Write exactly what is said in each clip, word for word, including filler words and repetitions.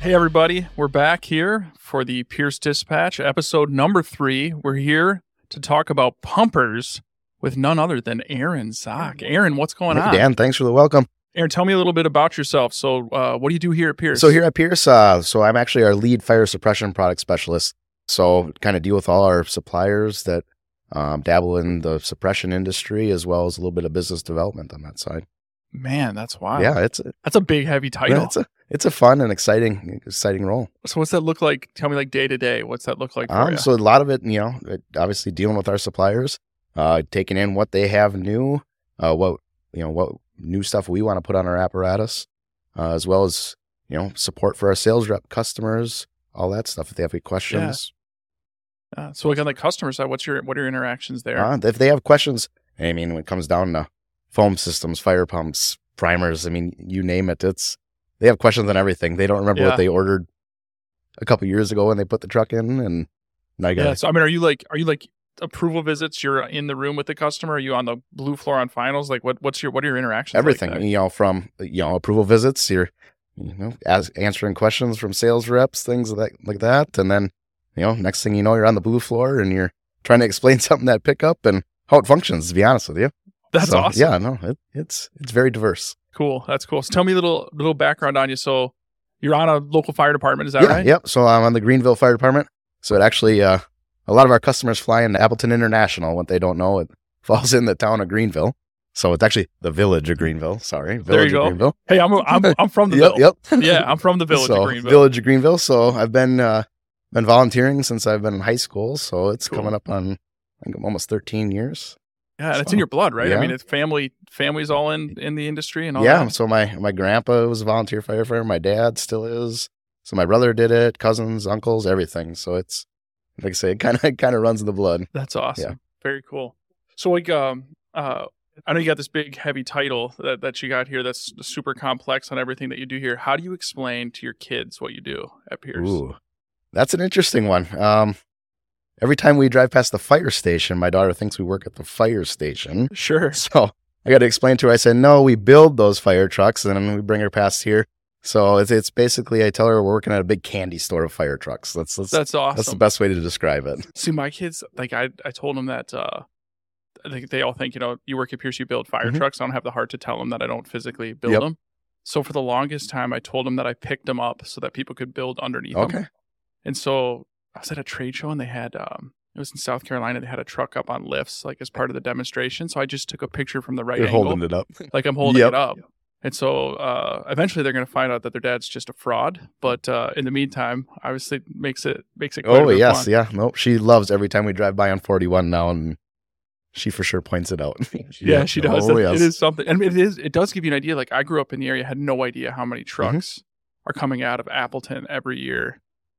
Hey, everybody. We're back here for the Pierce Dispatch, episode number three. We're here to talk about pumpers with none other than Aaron Zock. Aaron, what's going hey, on? Dan, thanks for the welcome. Aaron, tell me a little bit about yourself. So uh, what do you do here at Pierce? So here at Pierce, uh, so I'm actually our lead fire suppression product specialist. So kind of deal with all our suppliers that um, dabble in the suppression industry, as well as a little bit of business development on that side. Man, that's wild. Yeah, it's a, That's a big, heavy title. it's a it's a fun and exciting exciting role. So what's that look like? Tell me like day to day. What's that look like for Um, you? so a lot of it, you know, it, obviously dealing with our suppliers, uh, taking in what they have new, uh, what you know, what new stuff we want to put on our apparatus, uh, as well as you know, support for our sales rep customers, all that stuff. If they have any questions. Uh, so like on the customer side, what's your what are your interactions there? Uh, if they have questions, I mean, when it comes down to foam systems, fire pumps, primers, I mean, you name it, it's they have questions on everything. They don't remember Yeah. what they ordered a couple years ago when they put the truck in, and now you got Yeah. So I mean, are you like are you like approval visits? You're in the room with the customer. Are you on the blue floor on finals? Like what what's your what are your interactions? everything. Like there? You know, from you know approval visits, you're you know as, answering questions from sales reps, things like like that, and then you know next thing you know, you're on the blue floor and you're trying to explain something that pickup and how it functions. To be honest with you, That's So, awesome. Yeah, no, it, it's it's very diverse. Cool. That's cool. So tell me a little little background on you. So you're on a local fire department, is that yeah, right? Yep. So I'm on the Greenville Fire Department. So it actually, uh, a lot of our customers fly into Appleton International. What they don't know, it falls in the town of Greenville. So it's actually the village of Greenville. Sorry, village There you go. of Greenville. Hey, I'm I'm I'm from the Yep, Ville. yep. Yeah, I'm from the village so, of Greenville. Village of Greenville. So I've been uh, been volunteering since I've been in high school. So it's Cool. coming up on I think almost thirteen years. Yeah, and it's So, in your blood, right? I yeah. mean, it's family family's all in in the industry and all yeah. that. So my my grandpa was a volunteer firefighter. My dad still is. So my brother did it. Cousins, uncles, everything. So it's like I say, it kind of kind of runs in the blood. That's awesome. Yeah. Very cool. So like um uh I know you got this big heavy title that, that you got here that's super complex on everything that you do here. How do you explain to your kids what you do at Pierce? Ooh, that's an interesting one. Um, every time we drive past the fire station, my daughter thinks we work at the fire station. Sure. So I got to explain to her. I said, no, we build those fire trucks, and then we bring her past here. So it's it's basically, I tell her we're working at a big candy store of fire trucks. That's that's That's awesome. that's the best way to describe it. See, my kids, like I, I told them that uh, they, they all think, you know, you work at Pierce, you build fire Mhm. trucks. I don't have the heart to tell them that I don't physically build Yep. them. So for the longest time, I told them that I picked them up so that people could build underneath Okay. them. And so I was at a trade show and they had, um, it was in South Carolina, they had a truck up on lifts, like as part of the demonstration. So I just took a picture from the right You're angle, holding it up. like I'm holding Yep. it up. And so uh, eventually they're going to find out that their dad's just a fraud. But uh, in the meantime, obviously it makes it makes it quite a Oh bit yes, fun. yeah. Nope. She loves every time we drive by on forty-one now, and she for sure points it out. Yeah, she does. Oh, That- yes. It is something. I mean, it is. It does give you an idea. Like I grew up in the area, had no idea how many trucks Mm-hmm. are coming out of Appleton every year.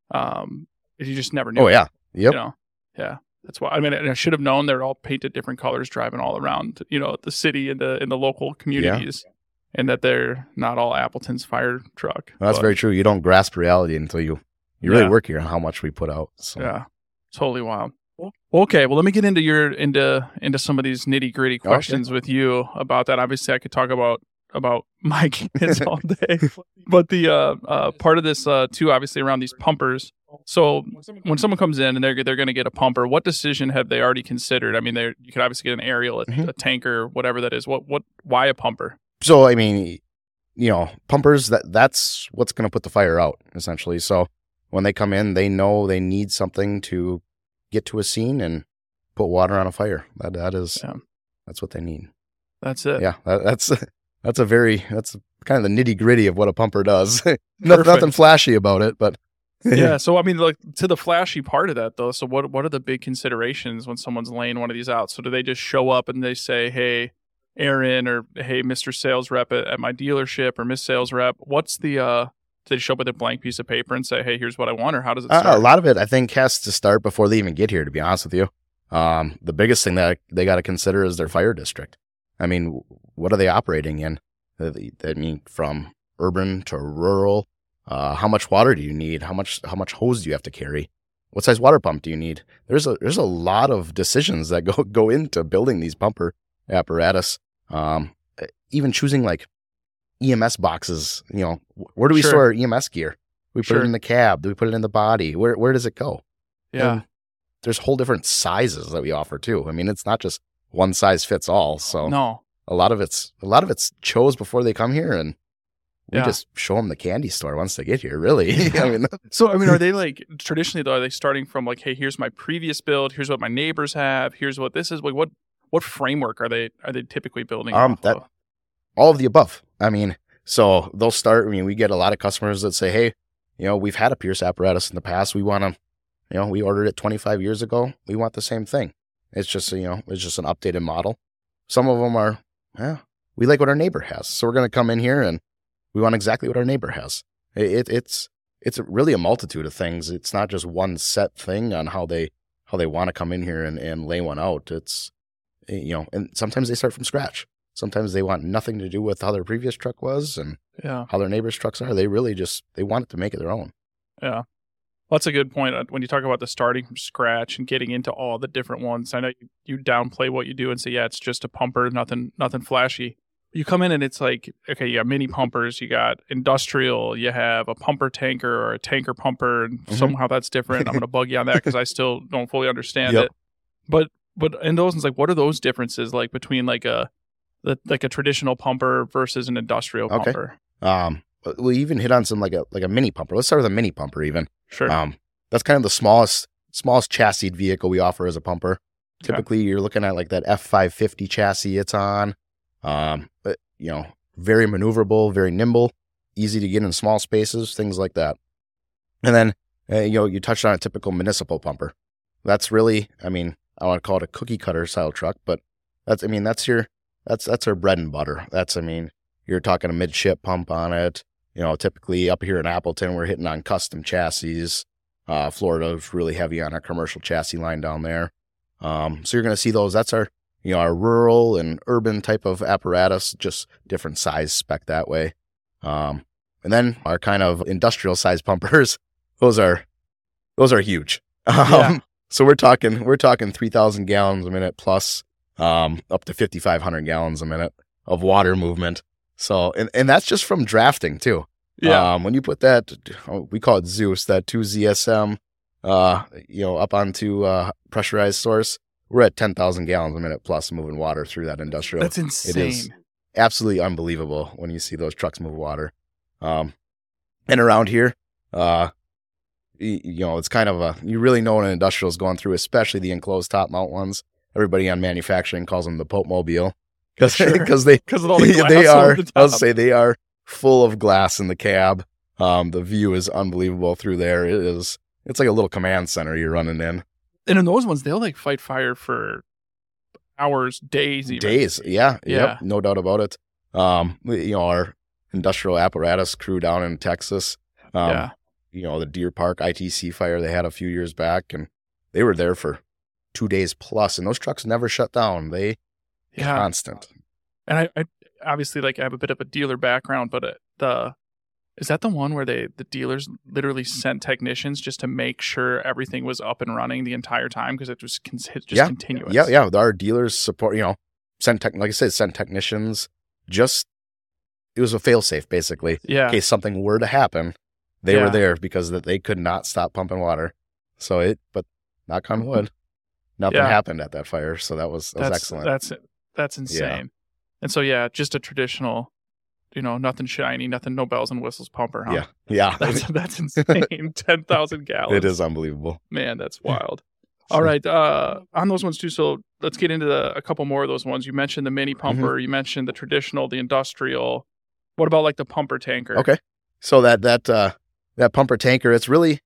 Um, you just never knew. Oh yeah. Yep. You know, yeah. That's why. I mean, and I should have known they're all painted different colors, driving all around. You know, the city and the in the local communities, and that they're not all Appleton's fire truck. Well, that's But, very true. You don't grasp reality until you you really Yeah. work here on how much we put out. So. Yeah, totally wild. Well, okay, well, let me get into your into into some of these nitty gritty questions with you about that. Obviously, I could talk about about my kids all day, but the uh, uh, part of this uh, too, obviously, around these pumpers. So when someone comes in and they're they're going to get a pumper, what decision have they already considered? I mean, they you could obviously get an aerial, a, Mhm. a tanker, whatever that is. What what why a pumper? So I mean, you know, pumpers that that's what's going to put the fire out essentially. So when they come in, they know they need something to get to a scene and put water on a fire. That that is Yeah. that's what they need. That's it. Yeah, that, that's that's a very that's kind of the nitty gritty of what a pumper does. Nothing, Perfect. nothing flashy about it, but Yeah. So I mean, like to the flashy part of that though. So what what are the big considerations when someone's laying one of these out? So do they just show up and they say, "Hey, Aaron," or "Hey, Mister Sales Rep at, at my dealership," or "Miss Sales Rep"? What's the uh? Do they show up with a blank piece of paper and say, "Hey, here's what I want," or how does it Uh, start? a lot of it, I think, has to start before they even get here, to be honest with you. Um, the biggest thing that they got to consider is their fire district. I mean, what are they operating in? Uh, I mean, from urban to rural. Uh, how much water do you need? How much how much hose do you have to carry? What size water pump do you need? There's a there's a lot of decisions that go go into building these pumper apparatus. Um, even choosing like E M S boxes. You know, where do we Sure. store our E M S gear? we put Sure. it in the cab? Do we put it in the body? Where where does it go? Yeah. And there's whole different sizes that we offer too. I mean, it's not just one size fits all. So No. a lot of it's a lot of it's chose before they come here, and we Yeah. just show them the candy store once they get here. Really, I mean, So, I mean, are they like traditionally though? Are they starting from like, hey, here's my previous build. Here's what my neighbors have. Here's what this is. Like, what what framework are they are they typically building? Um, off that- of? all of the above. I mean, so they'll start. I mean, we get a lot of customers that say, "Hey, you know, we've had a Pierce apparatus in the past. We want to, you know, we ordered it twenty-five years ago. We want the same thing. It's just, you know, it's just an updated model." Some of them are, yeah, we like what our neighbor has, so we're going to come in here and we want exactly what our neighbor has. It, it, it's it's really a multitude of things. It's not just one set thing on how they how they want to come in here and, and lay one out. It's, you know, and sometimes they start from scratch. Sometimes they want nothing to do with how their previous truck was and Yeah. how their neighbors' trucks are. They really just they want it to make it their own. Yeah. Well, that's a good point. Uh, When you talk about the starting from scratch and getting into all the different ones, I know you, you downplay what you do and say, yeah, it's just a pumper, nothing, nothing flashy. You come in and it's like, okay, you got mini pumpers, you got industrial, you have a pumper tanker or a tanker pumper, and Mhm. somehow that's different. I'm going to bug you on that because I still don't fully understand Yep. it. But but in those ones, like, what are those differences like between like a the, like a traditional pumper versus an industrial Okay. pumper? Um, we even hit on some like a like a mini pumper. Let's start with a mini pumper. Even Sure. um, that's kind of the smallest smallest chassis vehicle we offer as a pumper. Okay. Typically, you're looking at like that F five fifty chassis it's on. Um, but, you know, very maneuverable, very nimble, easy to get in small spaces, things like that. And then, uh, you know, you touched on a typical municipal pumper. That's really, I mean, I want to call it a cookie cutter style truck, but that's, I mean, that's your, that's, that's our bread and butter. That's, I mean, you're talking a midship pump on it. You know, typically up here in Appleton, we're hitting on custom chassis. Uh, Florida's really heavy on our commercial chassis line down there. Um, so you're going to see those. That's our, you know, our rural and urban type of apparatus, just different size spec that way. Um, and then our kind of industrial size pumpers, those are, those are huge. Um, Yeah. So we're talking, we're talking three thousand gallons a minute plus, um, up to fifty-five hundred gallons a minute of water movement. So, and, and that's just from drafting too. Yeah. Um, when you put that, we call it Zeus, that two Z S M, uh, you know, up onto uh, pressurized source, we're at ten thousand gallons a minute plus moving water through that industrial. That's insane. is. Absolutely unbelievable when you see those trucks move water. Um, and around here, uh, you, you know, it's kind of a, you really know what an industrial is going through, especially the enclosed top mount ones. Everybody on manufacturing calls them the Pope Mobile because Sure. they, Because of all the glass they over are, the I'll top. say they are full of glass in the cab. Um, the view is unbelievable through there. It is, it's like a little command center you're running in. And in those ones, they'll like fight fire for hours, days, even. Days. Yeah. Yeah. Yep. No doubt about it. Um, you know, our industrial apparatus crew down in Texas, um, yeah. you know, the Deer Park I T C fire they had a few years back, and they were there for two days plus, and those trucks never shut down. They Yeah. constant. And I, I obviously like I have a bit of a dealer background, but uh, the is that the one where they the dealers literally sent technicians just to make sure everything was up and running the entire time because it was con- just Yeah. continuous. Yeah. Yeah. Our dealers support, you know, send tech, like I said, send technicians. Just, it was a fail safe basically. Yeah. In case something were to happen, they Yeah. were there because that they could not stop pumping water. So it, but knock on wood, nothing Yeah. happened at that fire. So that was, that was that's excellent. That's that's insane. And so yeah, just a traditional, you know, nothing shiny, nothing, no bells and whistles pumper. Huh? Yeah. Yeah. That's that's insane. Ten thousand gallons. It is unbelievable. Man, that's wild. All right. Uh, on those ones too. So let's get into the, a couple more of those ones. You mentioned the mini Mm-hmm. pumper. You mentioned the traditional, the industrial. What about like the pumper tanker? Okay. So that, that, uh, that pumper tanker, it's really,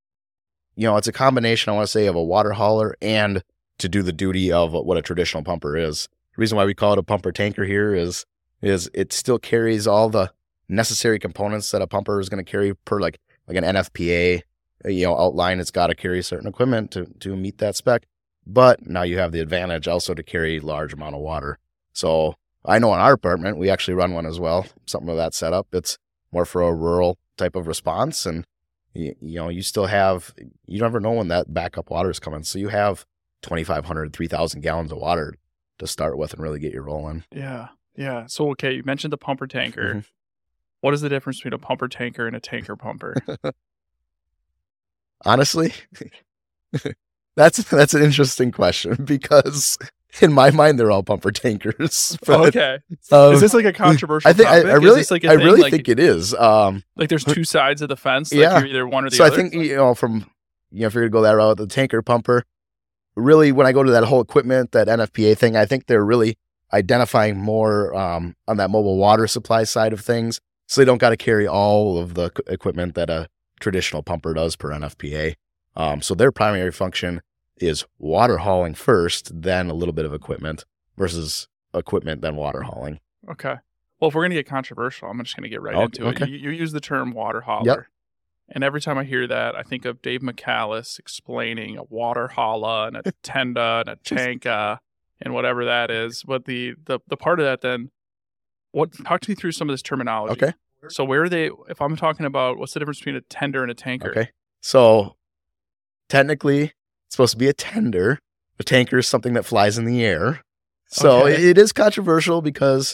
you know, it's a combination, I want to say, of a water hauler and to do the duty of what a traditional pumper is. The reason why we call it a pumper tanker here is, is it still carries all the necessary components that a pumper is going to carry per like, like an N F P A, you know, outline. It's got to carry certain equipment to, to meet that spec. But now you have the advantage also to carry large amount of water. So I know in our apartment, we actually run one as well, something with that setup. It's more for a rural type of response. And, you, you know, you still have, you never know when that backup water is coming. So you have twenty-five hundred, three thousand gallons of water to start with and really get you rolling. Yeah. Yeah. So, okay. You mentioned the pumper tanker. Mhm. What is the difference between a pumper tanker and a tanker pumper? Honestly, that's that's an interesting question because in my mind they're all pumper tankers. But, okay, um, is this like a controversial? I think I, topic? I really, like I really like, think it is. Um, like there's two sides of the fence. Like yeah, you're either one or the so other. I think you know from you know if you're gonna go that route, the tanker pumper. Really, when I go to that whole equipment, that N F P A thing, I think they're really identifying more um, on that mobile water supply side of things. So they don't got to carry all of the equipment that a traditional pumper does per N F P A. Um, so their primary function is water hauling first, then a little bit of equipment versus equipment, then water hauling. Okay. Well, if we're going to get controversial, I'm just going to get right okay, into it. Okay. You, you use the term water hauler. Yep. And every time I hear that, I think of Dave McCallis explaining a water hauler and a tenda and a tanka and whatever that is. But the, the, the part of that then, what talk to me through some of this terminology. Okay. So where are they, if I'm talking about what's the difference between a tender and a tanker? Okay. So technically it's supposed to be a tender. A tanker is something that flies in the air. So okay. it is controversial because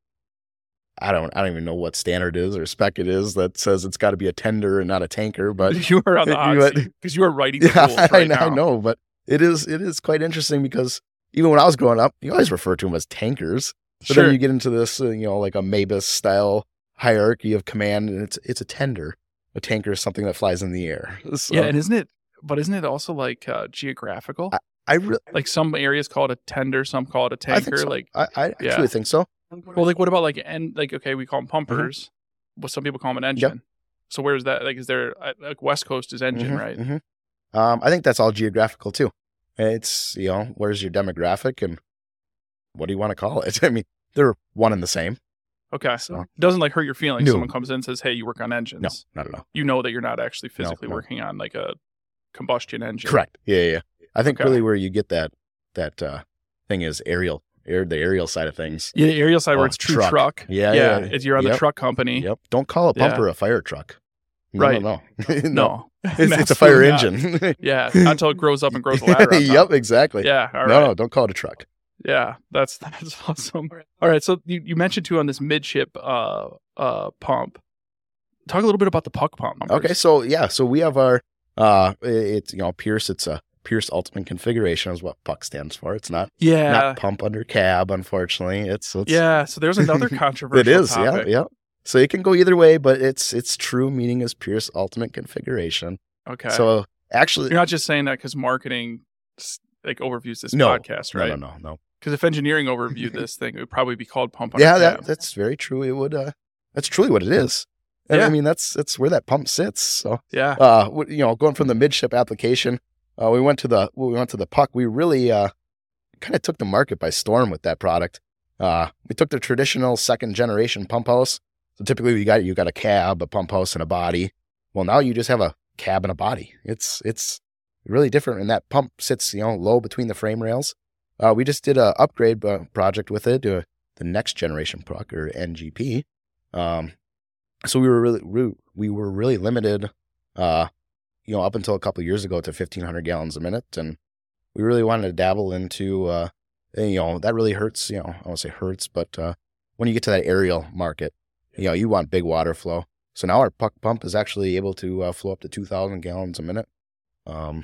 I don't I don't even know what standard is or spec it is that says it's got to be a tender and not a tanker. But you are on the hot seat because you are writing the yeah, rules right I, now. I know, but it is it is quite interesting because even when I was growing up, you always refer to them as tankers. But sure. then you get into this, uh, you know, like a Mabus style hierarchy of command, and it's it's a tender. A tanker is something that flies in the air. So, yeah, and isn't it? But isn't it also like uh, geographical? I, I really like some areas call it a tender, some call it a tanker. I think so. Like I, I actually yeah. think so. Well, like what about like and like okay, we call them pumpers. Mm-hmm. Well, some people call them an engine. Yep. So where's that? Like, is there like West Coast is engine, mm-hmm, right? Mm-hmm. Um, I think that's all geographical too. It's you know where's your demographic and what do you want to call it? I mean, they're one and the same. Okay, so it doesn't like hurt your feelings. No. Someone comes in and says, "Hey, you work on engines." No, not at all. You know that you're not actually physically no, no. working on like a combustion engine. Correct. Yeah, yeah. yeah. I think okay. really where you get that that uh, thing is aerial, air the aerial side of things. Yeah, the aerial side oh, where it's true truck. truck. Yeah, yeah. yeah. It's, you're on yep. the truck company. Yep. Don't call a pumper yeah. a fire truck. No, right. No, no. no. no. It's, it's a fire not. engine. yeah, until it grows up and grows a ladder. Yep, exactly. Yeah. All right. No, no, don't call it a truck. Yeah, that's that's awesome. All right, so you, you mentioned too on this midship uh uh pump. Talk a little bit about the puck pump. Numbers. Okay, so yeah, so we have our uh it's you know Pierce, it's a Pierce Ultimate Configuration is what puck stands for. It's not yeah not pump under cab, unfortunately. It's, it's yeah. So there's another controversial. It is, topic. yeah, yeah. So it can go either way, but it's it's true meaning is Pierce Ultimate Configuration. Okay. So actually, you're not just saying that because marketing like overviews this no, podcast, right? No, no, no, no. Because if engineering overviewed this thing, it would probably be called pump under yeah, cab. that, that's very true. It would. Uh, that's truly what it is. And yeah. I mean, that's that's where that pump sits. So yeah, uh, you know, going from the midship application, uh, we went to the we went to the puck. We really uh, kind of took the market by storm with that product. Uh, we took the traditional second generation pump house. So typically, you got you got a cab, a pump house, and a body. Well, now you just have a cab and a body. It's it's really different, and that pump sits you know low between the frame rails. Uh, we just did a upgrade uh, project with it to the next generation puck or N G P. Um, so we were really, re- we were really limited, uh, you know, up until a couple of years ago to fifteen hundred gallons a minute. And we really wanted to dabble into, uh, you know, that really hurts, you know, I won't say hurts, but, uh, when you get to that aerial market, you know, you want big water flow. So now our puck pump is actually able to uh, flow up to two thousand gallons a minute. Um,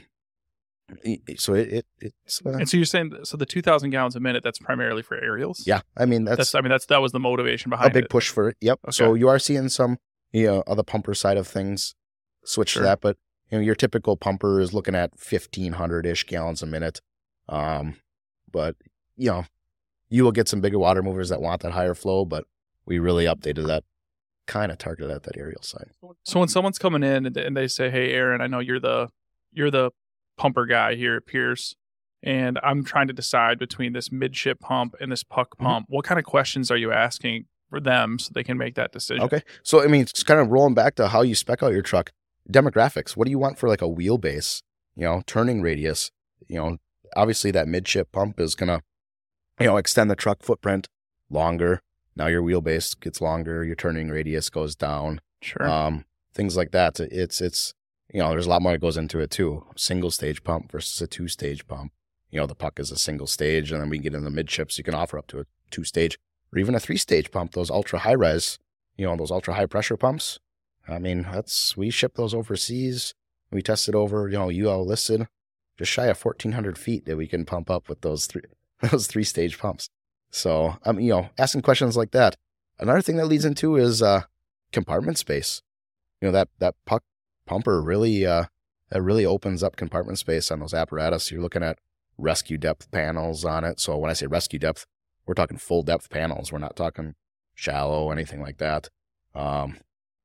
So it, it it's uh, and so you're saying so the two thousand gallons a minute that's primarily for aerials. Yeah, I mean that's, that's I mean that's that was the motivation behind a big it. push for it. Yep. Okay. So you are seeing some you know other pumper side of things switch sure. to that, but you know your typical pumper is looking at fifteen hundred ish gallons a minute. Um, but you know you will get some bigger water movers that want that higher flow, but we really updated that, kind of targeted at that aerial side. So when someone's coming in and they say, "Hey, Aaron, I know you're the you're the pumper guy here at Pierce, and I'm trying to decide between this midship pump and this puck pump," mm-hmm. what kind of questions are you asking for them so they can make that decision? Okay. So, I mean, it's kind of rolling back to how you spec out your truck. Demographics. What do you want for like a wheelbase, you know, turning radius? You know, obviously that midship pump is going to, you know, extend the truck footprint longer. Now your wheelbase gets longer, your turning radius goes down. Sure. Um, things like that. It's, it's, you know, there's a lot more that goes into it too. Single stage pump versus a two stage pump. You know, the puck is a single stage, and then we get in the midships. You can offer up to a two stage or even a three stage pump. Those ultra high res, you know, those ultra high pressure pumps. I mean, that's, we ship those overseas. We tested over, you know, U L listed, just shy of fourteen hundred feet that we can pump up with those three, those three stage pumps. So, um, you know, asking questions like that. Another thing that leads into is, uh, compartment space. You know, that, that puck pumper really, uh, that really opens up compartment space on those apparatus. You're looking at rescue depth panels on it. So when I say rescue depth, we're talking full depth panels. We're not talking shallow, anything like that. Um,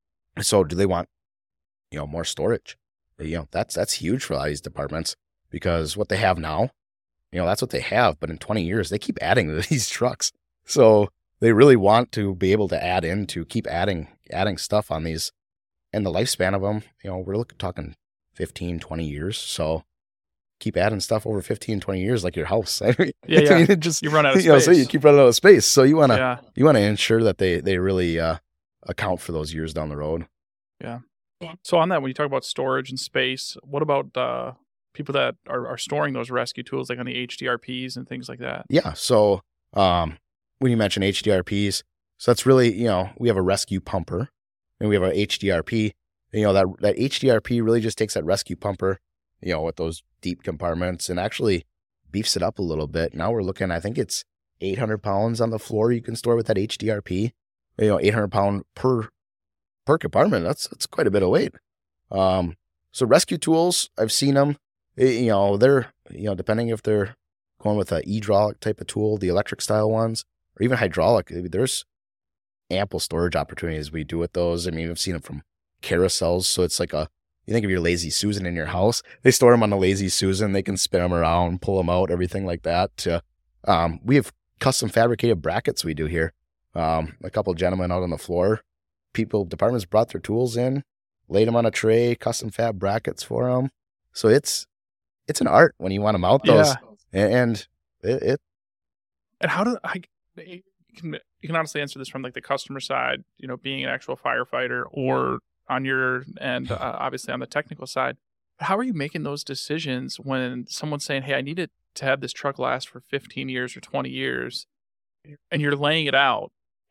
so do they want, you know, more storage? You know, that's, that's huge for a lot of these departments, because what they have now, you know, that's what they have. But in twenty years, they keep adding to these trucks. So they really want to be able to add in, to keep adding, adding stuff on these. And the lifespan of them, you know, we're looking, talking fifteen, twenty years. So keep adding stuff over fifteen, twenty years, like your house. I mean, yeah, yeah. I mean, it just, you run out of space. You know, so you keep running out of space. So you want to, yeah. you want to ensure that they, they really uh, account for those years down the road. Yeah. So on that, when you talk about storage and space, what about uh, people that are, are storing those rescue tools, like on the H D R Ps and things like that? Yeah. So um, when you mention H D R Ps, so that's really, you know, we have a rescue pumper and we have a H D R P. You know, that, that H D R P really just takes that rescue pumper, you know, with those deep compartments and actually beefs it up a little bit. Now we're looking, I think it's eight hundred pounds on the floor you can store with that H D R P. You know, eight hundred pound per per compartment. That's that's quite a bit of weight. Um, so rescue tools, I've seen them. You know, they're, you know, depending if they're going with a hydraulic type of tool, the electric style ones, or even hydraulic, there's ample storage opportunities we do with those. I mean, I've seen them from carousels. So it's like a, you think of your Lazy Susan in your house, they store them on the Lazy Susan. They can spin them around, pull them out, everything like that. To, um, we have custom fabricated brackets we do here. Um, a couple of gentlemen out on the floor, people, departments brought their tools in, laid them on a tray, custom fab brackets for them. So it's, it's an art when you want to mount those. Yeah. And it, it. And how do I, you can, you can honestly answer this from like the customer side, you know, being an actual firefighter, or on your end, uh, obviously on the technical side. How are you making those decisions when someone's saying, hey, I need it to have this truck last for fifteen years or twenty years, and you're laying it out?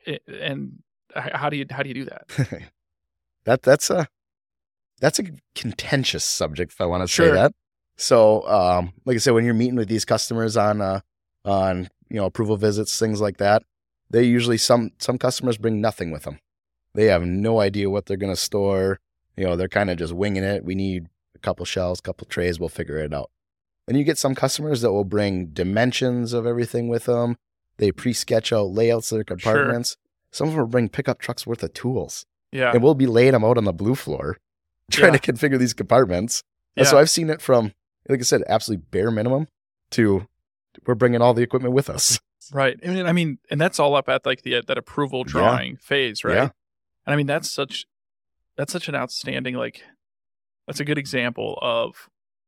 And how do you, how do you do that? that that's a, that's a contentious subject, if I want to Sure. say that. So, um, like I said, when you're meeting with these customers on, uh, on, you know, approval visits, things like that, they usually, some, some customers bring nothing with them. They have no idea what they're going to store. You know, they're kind of just winging it. We need a couple shelves, a couple trays. We'll figure it out. And you get some customers that will bring dimensions of everything with them. They pre-sketch out layouts of their compartments. Sure. Some of them will bring pickup trucks worth of tools. Yeah. And we'll be laying them out on the blue floor trying yeah. to configure these compartments. Yeah. And so I've seen it from, like I said, absolutely bare minimum to we're bringing all the equipment with us. Right. I mean, I mean, and that's all up at like the that approval drawing yeah. phase, right? Yeah. And I mean, that's such that's such an outstanding, like, that's a good example of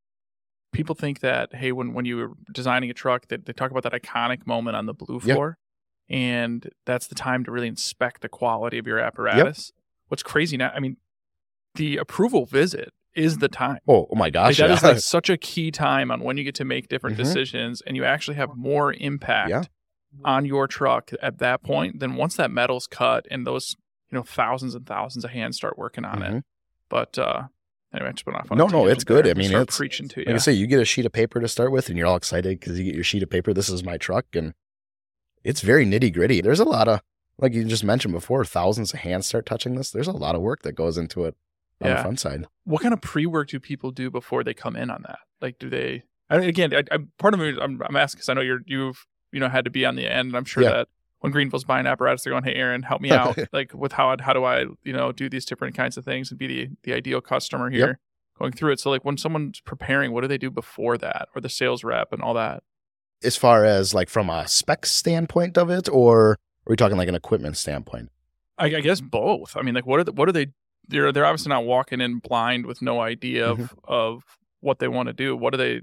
people think that, hey, when, when you were designing a truck, that they talk about that iconic moment on the blue floor, yep. and that's the time to really inspect the quality of your apparatus. Yep. What's crazy now, I mean, the approval visit is the time. Oh, oh my gosh. Like, that yeah. is like such a key time on when you get to make different mm-hmm. decisions, and you actually have more impact yeah. on your truck at that point than once that metal's cut and those, you know, thousands and thousands of hands start working on mm-hmm. it. But uh, anyway, I just went off on No, no, it's good. I mean, it's preaching to you. Like I say, you get a sheet of paper to start with and you're all excited because you get your sheet of paper. This is my truck. And it's very nitty gritty. There's a lot of, like you just mentioned before, thousands of hands start touching this. There's a lot of work that goes into it on yeah. the front side. What kind of pre-work do people do before they come in on that? Like, do they, I mean, again, I, I, part of me, I'm, I'm asking because I know you're, you've, you know, had to be on the end. And I'm sure yeah. that when Greenville's buying apparatus, they're going, hey, Aaron, help me out. Like with how, how do I, you know, do these different kinds of things and be the, the ideal customer here yep. going through it. So like when someone's preparing, what do they do before that, or the sales rep and all that? As far as like from a spec standpoint of it, or are we talking like an equipment standpoint? I, I guess both. I mean, like what are the, what are they, they're, they're obviously not walking in blind with no idea of, mm-hmm. of what they want to do. What are they,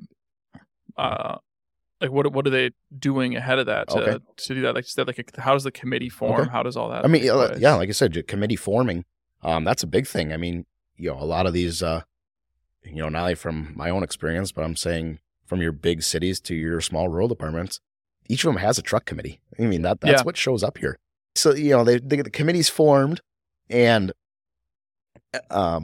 uh, Like what what are they doing ahead of that to, okay. to do that? Like you said, like how does the committee form? Okay. How does all that? I mean, yeah, yeah, like I said, committee forming. Um, that's a big thing. I mean, you know, a lot of these, uh, you know, not only from my own experience, but I'm saying from your big cities to your small rural departments, each of them has a truck committee. I mean, that that's yeah. what shows up here. So you know, they, they get the committees formed. And um,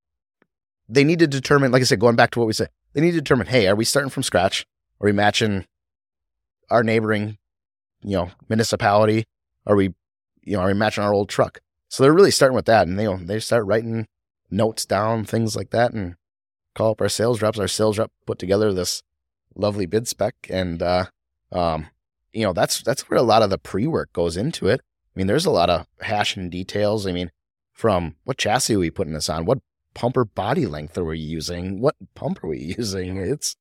they need to determine, like I said, going back to what we said, they need to determine, hey, are we starting from scratch? Are we matching our neighboring, you know, municipality? Are we, you know, are we matching our old truck? So they're really starting with that, and they they start writing notes down, things like that, and call up our sales reps. Our sales rep put together this lovely bid spec, and uh, um, you know, that's that's where a lot of the pre-work goes into it. I mean, there's a lot of hashing details. I mean, from what chassis are we putting this on? What pumper body length are we using? What pump are we using? It's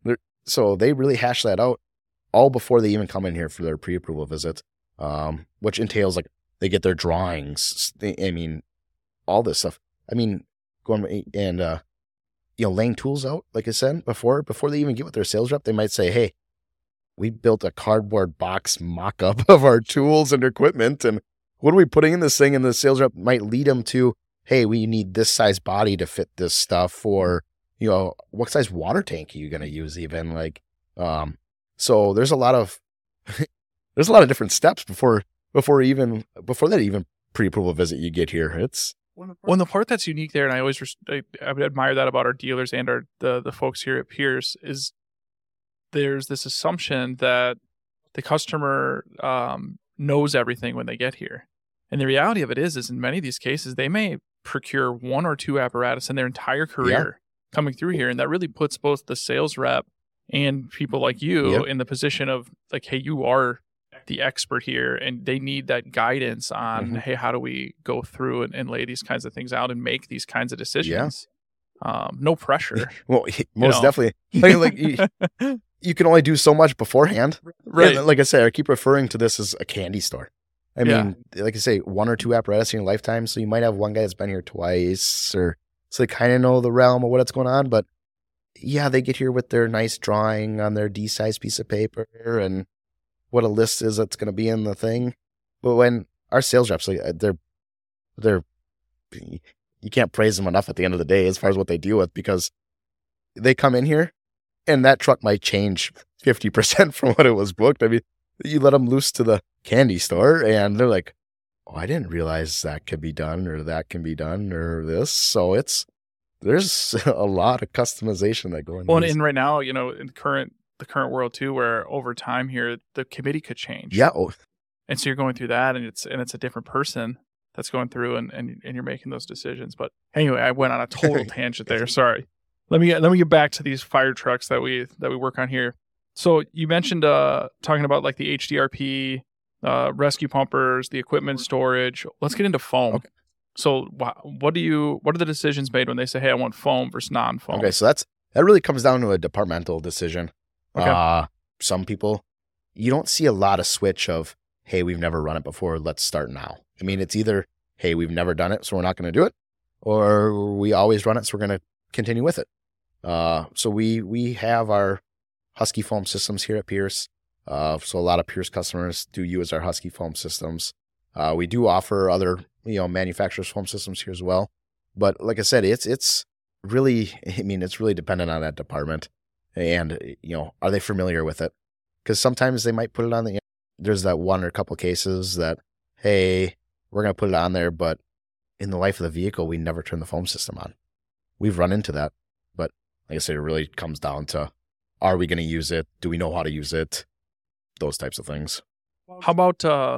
so they really hash that out all before they even come in here for their pre-approval visit, um, which entails like they get their drawings. I mean, all this stuff. I mean, going and uh, you know, laying tools out. Like I said before, before they even get with their sales rep, they might say, "Hey, we built a cardboard box mock-up of our tools and equipment, and what are we putting in this thing?" And the sales rep might lead them to, "Hey, we need this size body to fit this stuff," or, you know, what size water tank are you going to use even? Like, um, so there's a lot of, there's a lot of different steps before, before even, before that even pre-approval visit you get here. It's, Well, and the part that's unique there, and I always res- I, I would admire that about our dealers and our the the folks here at Pierce, is there's this assumption that the customer um, knows everything when they get here, and the reality of it is, is in many of these cases they may procure one or two apparatus in their entire career yeah. coming through here, and that really puts both the sales rep and people like you yep. in the position of like, hey, you are the expert here, and they need that guidance on, mm-hmm. hey, how do we go through and, and lay these kinds of things out and make these kinds of decisions? Yeah. Um, no pressure. Well, most know. definitely. Like, like you, you can only do so much beforehand. Right. And like I say, I keep referring to this as a candy store. I yeah. mean, like I say, one or two apparatus in your lifetime. So you might have one guy that's been here twice, or so they kind of know the realm of what's going on. But yeah, they get here with their nice drawing on their D-size piece of paper and what a list is that's going to be in the thing. But when our sales reps, like, they're, they're, you can't praise them enough at the end of the day as far as what they deal with, because they come in here and that truck might change fifty percent from what it was booked. I mean, you let them loose to the candy store and they're like, "Oh, I didn't realize that could be done, or that can be done, or this." So it's, there's a lot of customization that go into Well, this. and right now, you know, in current, the current world too, where over time here, the committee could change. Yeah. Oh. And so you're going through that, and it's, and it's a different person that's going through and, and, and you're making those decisions. But anyway, I went on a total tangent there. Sorry. Let me get, let me get back to these fire trucks that we, that we work on here. So you mentioned, uh, talking about like the H D R P, uh, rescue pumpers, the equipment storage. Let's get into foam. Okay. So wh- what do you, what are the decisions made when they say, "Hey, I want foam versus non-foam"? Okay. So that's, that really comes down to a departmental decision. Okay. Uh, some people, you don't see a lot of switch of, "Hey, we've never run it before, let's start now." I mean, it's either, "Hey, we've never done it, so we're not going to do it," or "We always run it, so we're going to continue with it." Uh, so we we have our Husky foam systems here at Pierce. Uh, so a lot of Pierce customers do use our Husky foam systems. Uh, we do offer other, you know, manufacturers' foam systems here as well. But like I said, it's it's really, I mean, it's really dependent on that department. And, you know, are they familiar with it? Because sometimes they might put it on the, there's that one or a couple cases that, "Hey, we're going to put it on there, but in the life of the vehicle, we never turn the foam system on." We've run into that. But like I said, it really comes down to, are we going to use it? Do we know how to use it? Those types of things. How about uh,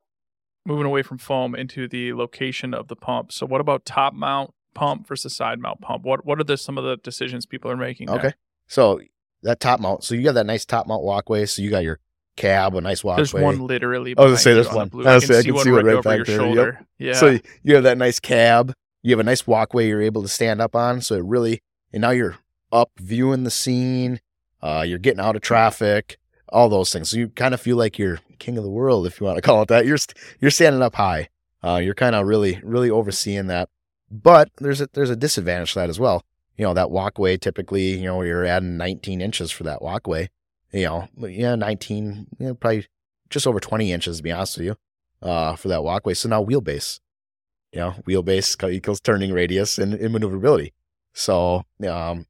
moving away from foam into the location of the pump? So what about top mount pump versus side mount pump? What what are the, some of the decisions people are making there? Okay. So that top mount, so you got that nice top mount walkway. So you got your cab, a nice walkway. There's one literally. I was going to say there's one. The I, I can, see, I can see one right, right back there. Shoulder. Yep. Yeah. So you have that nice cab. You have a nice walkway you're able to stand up on. So it really, and now you're up viewing the scene. Uh, you're getting out of traffic, all those things. So you kind of feel like you're king of the world, if you want to call it that. You're you're standing up high. Uh, you're kind of really, really overseeing that. But there's a, there's a disadvantage to that as well. You know, that walkway, typically, you know, you're adding nineteen inches for that walkway. You know, yeah, nineteen, you know, probably just over twenty inches, to be honest with you, uh, for that walkway. So now wheelbase, you know, wheelbase equals turning radius and, and maneuverability. So um,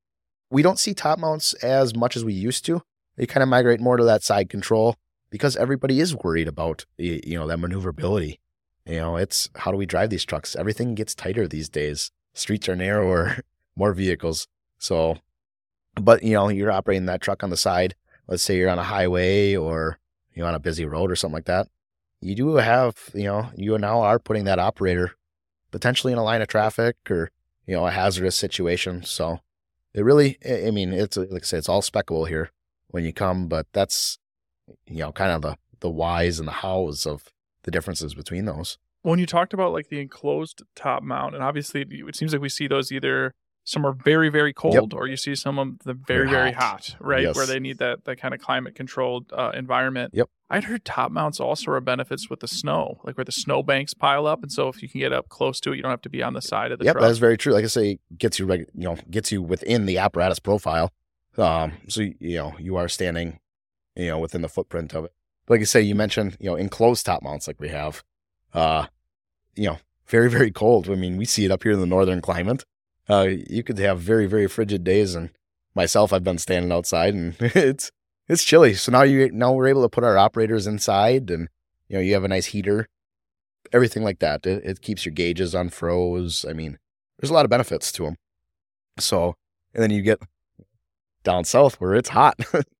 we don't see top mounts as much as we used to. They kind of migrate more to that side control because everybody is worried about, you know, that maneuverability. You know, it's how do we drive these trucks? Everything gets tighter these days. Streets are narrower, more vehicles. So, but you know, you're operating that truck on the side. Let's say you're on a highway or you're on a busy road or something like that. You do have, you know, you now are putting that operator potentially in a line of traffic or, you know, a hazardous situation. So it really, I mean, it's like I say, it's all speckable here when you come, but that's, you know, kind of the, the whys and the hows of the differences between those. When you talked about like the enclosed top mount, and obviously it seems like we see those either some are very, very cold, yep. or you see some of them very, very hot, hot right? Yes. Where they need that, that kind of climate controlled uh, environment. Yep. I'd heard top mounts also are benefits with the snow, like where the snow banks pile up. And so if you can get up close to it, you don't have to be on the side of the yep, truck. Yep, that's very true. Like I say, gets you, reg- you know, gets you within the apparatus profile. Um, so, you know, you are standing, you know, within the footprint of it. But like I say, you mentioned, you know, enclosed top mounts like we have, uh, you know, very, very cold. I mean, we see it up here in the northern climate. Uh, you could have very, very frigid days, and myself, I've been standing outside, and it's it's chilly. So now you now we're able to put our operators inside, and you know you have a nice heater, everything like that. It, it keeps your gauges unfroze. I mean, there's a lot of benefits to them. So, and then you get down south where it's hot,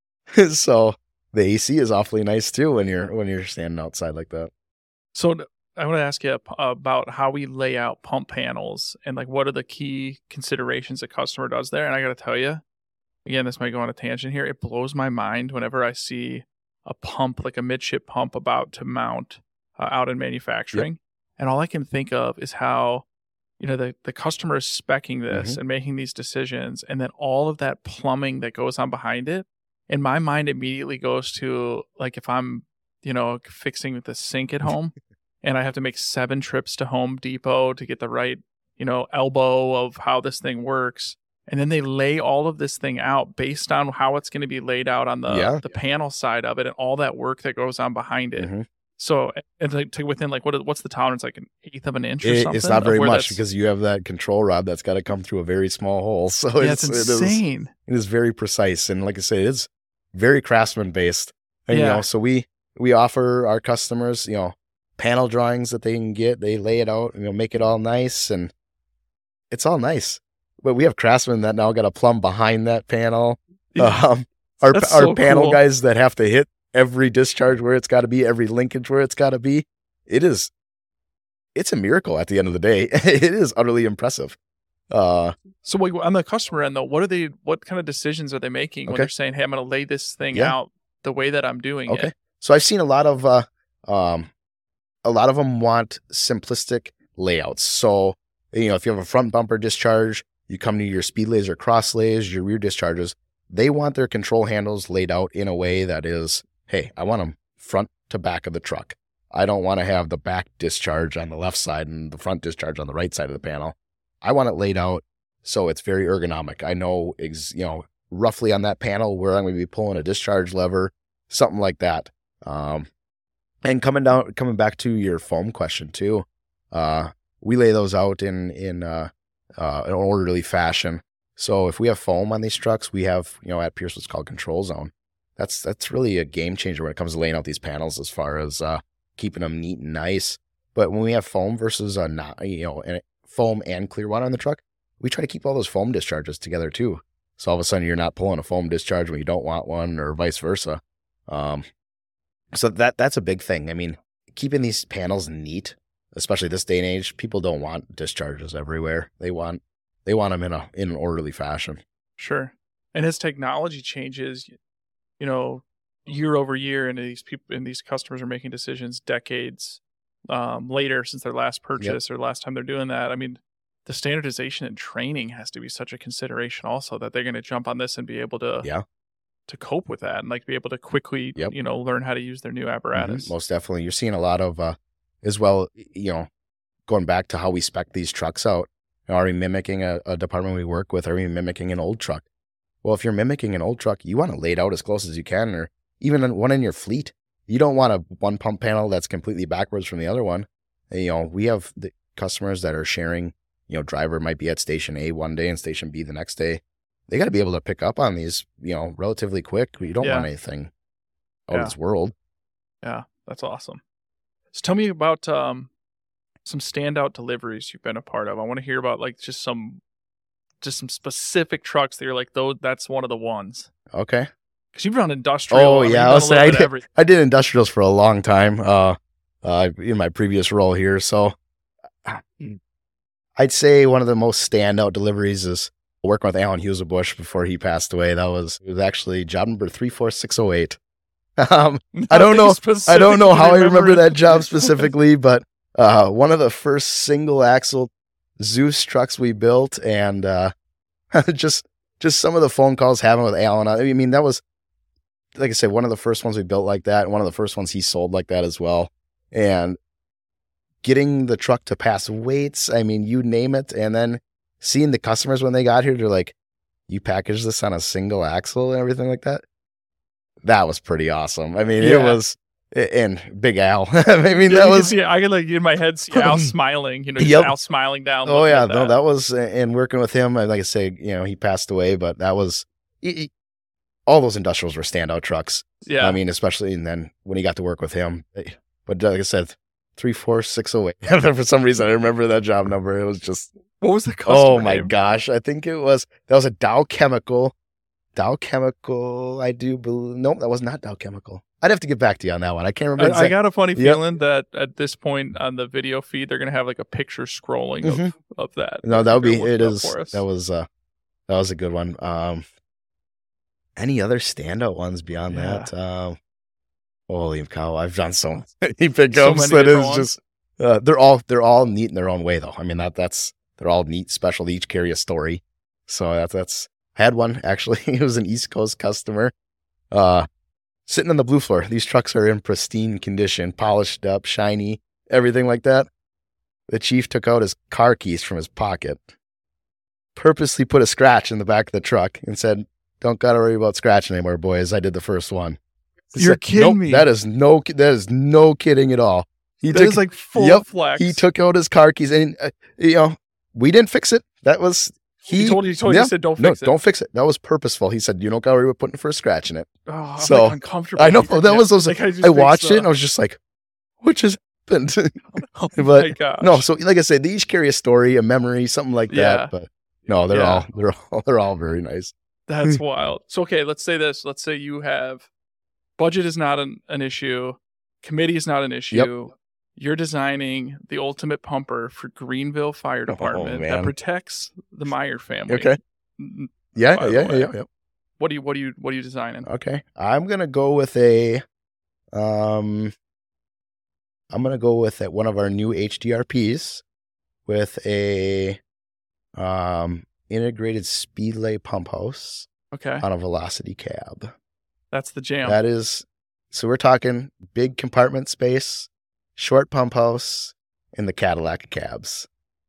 so the A C is awfully nice too when you're when you're standing outside like that. So. I want to ask you about how we lay out pump panels and like what are the key considerations a customer does there. And I got to tell you, again, this might go on a tangent here. It blows my mind whenever I see a pump, like a midship pump about to mount uh, out in manufacturing. Yep. And all I can think of is how, you know, the, the customer is speccing this mm-hmm. and making these decisions. And then all of that plumbing that goes on behind it. And my mind immediately goes to like, if I'm, you know, fixing the sink at home. And I have to make seven trips to Home Depot to get the right, you know, elbow of how this thing works. And then they lay all of this thing out based on how it's going to be laid out on the, yeah. the panel side of it and all that work that goes on behind it. Mm-hmm. So, and to, to within like, what what's the tolerance? Like an eighth of an inch or it, something? It's not very much because you have that control rod that's got to come through a very small hole. So yeah, it's, it's insane. It is, it is very precise. And like I say, it's very craftsman based. And, yeah. you know, so we, we offer our customers, you know, panel drawings that they can get. They lay it out and you know make it all nice, and it's all nice. But we have craftsmen that now got to plumb behind that panel. Yeah. Um, our That's our so panel cool. guys that have to hit every discharge where it's got to be, every linkage where it's got to be. It is, it's a miracle at the end of the day. It is utterly impressive. Uh, so wait, on the customer end though, what are they? What kind of decisions are they making okay. when they're saying, "Hey, I'm going to lay this thing yeah. out the way that I'm doing okay. it"? So I've seen a lot of. Uh, um, A lot of them want simplistic layouts. So, you know, if you have a front bumper discharge, you come to your speed laser cross lays, your rear discharges, they want their control handles laid out in a way that is, hey, I want them front to back of the truck. I don't want to have the back discharge on the left side and the front discharge on the right side of the panel. I want it laid out so it's very ergonomic. I know, ex- you know, roughly on that panel where I'm going to be pulling a discharge lever, something like that. Um, And coming down, coming back to your foam question too, uh, we lay those out in in uh, uh, an orderly fashion. So if we have foam on these trucks, we have you know at Pierce what's called control zone. That's that's really a game changer when it comes to laying out these panels as far as uh, keeping them neat and nice. But when we have foam versus a not, you know foam and clear water on the truck, we try to keep all those foam discharges together too. So all of a sudden you're not pulling a foam discharge when you don't want one, or vice versa. Um, So that that's a big thing. I mean, keeping these panels neat, especially this day and age, people don't want discharges everywhere. They want they want them in a in an orderly fashion. Sure. And as technology changes, you know, year over year, and these people and these customers are making decisions decades um, later since their last purchase yep. or last time they're doing that. I mean, the standardization and training has to be such a consideration also, that they're going to jump on this and be able to yeah. to cope with that and like be able to quickly, yep. you know, learn how to use their new apparatus. Mm-hmm. Most definitely. You're seeing a lot of, uh, as well, you know, going back to how we spec these trucks out. You know, are we mimicking a, a department we work with? Are we mimicking an old truck? Well, if you're mimicking an old truck, you want to lay it out as close as you can, or even one in your fleet. You don't want a one pump panel that's completely backwards from the other one. And, you know, we have the customers that are sharing, you know, driver might be at station A one day and station B the next day. They got to be able to pick up on these, you know, relatively quick. You don't yeah. want anything out yeah. of this world. Yeah, that's awesome. So tell me about, um, some standout deliveries you've been a part of. I want to hear about like just some, just some specific trucks that you're like, though, that's one of the ones. Okay. Because you've run industrial. Oh, I mean, yeah. I, I, say, I, did, everything. I did industrials for a long time uh, uh, in my previous role here. So I'd say one of the most standout deliveries is working with Alan Husebush before he passed away. That was, it was actually job number three four six oh eight. Um, I don't know. I don't know how I remember that job specifically, but uh, one of the first single axle Zeus trucks we built, and uh, just just some of the phone calls having with Alan. I mean, that was, like I said, one of the first ones we built like that, and one of the first ones he sold like that as well. And getting the truck to pass weights, I mean, you name it, and then seeing the customers when they got here, they're like, "You packaged this on a single axle and everything like that." That was pretty awesome. I mean, yeah. It was, and Big Al. I mean, yeah, that was. See, I can like in my head see Al smiling. You know, yep. Al smiling down. Oh yeah, no, that. that was, and working with him. Like I say, you know, he passed away, but that was. He, he, all those industrials were standout trucks. Yeah. I mean, especially, and then when he got to work with him. But like I said, three four six oh eight. For some reason, I remember that job number. It was just. What was the customer Oh my name? gosh. I think it was, that was a Dow Chemical. Dow Chemical, I do believe. Nope, that was not Dow Chemical. I'd have to get back to you on that one. I can't remember. I, exactly. I got a funny Yep. feeling that at this point on the video feed, they're going to have like a picture scrolling Mhm. of, of that. No, that would be, Look it up is, for us. that was, uh, that was a good one. Um, any other standout ones beyond Yeah. that? Um, holy cow, I've done so many pickups So many that different is ones. just, uh, they're all, they're all neat in their own way though. I mean, that, that's, they're all neat, special. They each carry a story. So that's, that's, I had one actually. It was an East Coast customer, uh, sitting on the blue floor. These trucks are in pristine condition, polished up, shiny, everything like that. The chief took out his car keys from his pocket, purposely put a scratch in the back of the truck, and said, "Don't gotta worry about scratching anymore, boys. I did the first one." He You're said, kidding nope, me. That is no, that is no kidding at all. He That took, is like full yep, flex. he took out his car keys, and uh, you know, we didn't fix it. That was. He, He told you, he told you, yeah, he said, don't no, fix it. don't fix it. That was purposeful. He said, "You don't got to worry about putting first scratch in it." Oh, I'm So, like uncomfortable. I know even that now. was those. Like, I, just think watched so. it and I was just like, "What just happened?" Oh but my gosh. no, so like I said, they each carry a story, a memory, something like Yeah. that. But no, they're Yeah. all they're all they're all very nice. That's wild. So, okay, let's say this. Let's say you have budget is not an, an issue. Committee is not an issue. You're designing the ultimate pumper for Greenville Fire Department that man. protects the Meyer family. Okay. N- Yeah, By the yeah, way. yeah, yeah. What do you what do you what are you designing? Okay, I'm gonna go with a, um, I'm gonna go with a, one of our new H D R Ps with a, um, integrated speedlay pump house Okay. on a Velocity cab. That's the jam. That is, so we're talking big compartment space, short pump house, and the Cadillac cabs.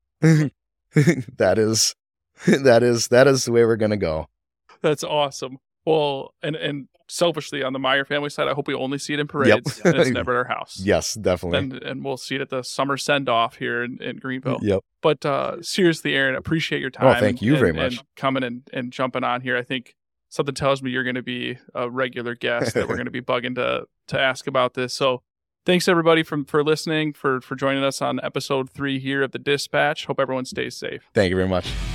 that is, that is, that is the way we're gonna go. That's awesome. Well, and and selfishly on the Meyer family side, I hope we only see it in parades Yep. and it's never at our house. Yes, definitely. And and we'll see it at the summer send off here in, in Greenville. Yep. But uh, seriously, Aaron, appreciate your time. Oh, thank you and, very and much. coming and, and jumping on here. I think something tells me you're going to be a regular guest that we're going to be bugging to to ask about this. So thanks everybody from for listening, for for joining us on episode three here of the Dispatch. Hope everyone stays safe. Thank you very much.